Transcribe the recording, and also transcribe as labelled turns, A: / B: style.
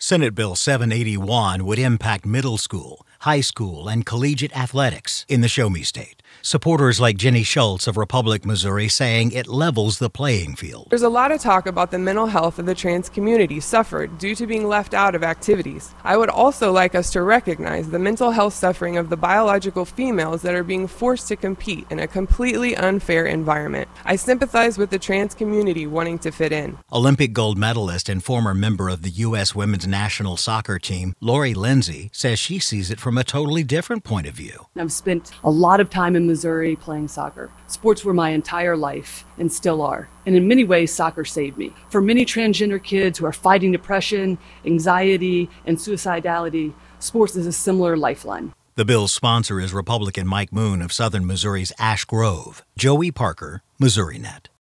A: Senate Bill 781 would impact middle school, high school, and collegiate athletics in the Show Me State. Supporters like Jenny Schultz of Republic, Missouri, saying it levels the playing field.
B: There's a lot of talk about the mental health of the trans community suffered due to being left out of activities. I would also like us to recognize the mental health suffering of the biological females that are being forced to compete in a completely unfair environment. I sympathize with the trans community wanting to fit in.
A: Olympic gold medalist and former member of the U.S. women's national soccer team, Lori Lindsay, says she sees it from a totally different point of view.
C: I've spent a lot of time in Missouri playing soccer. Sports were my entire life and still are. And in many ways, soccer saved me. For many transgender kids who are fighting depression, anxiety, and suicidality, sports is a similar lifeline.
A: The bill's sponsor is Republican Mike Moon of Southern Missouri's Ash Grove. Joey Parker, MissouriNet.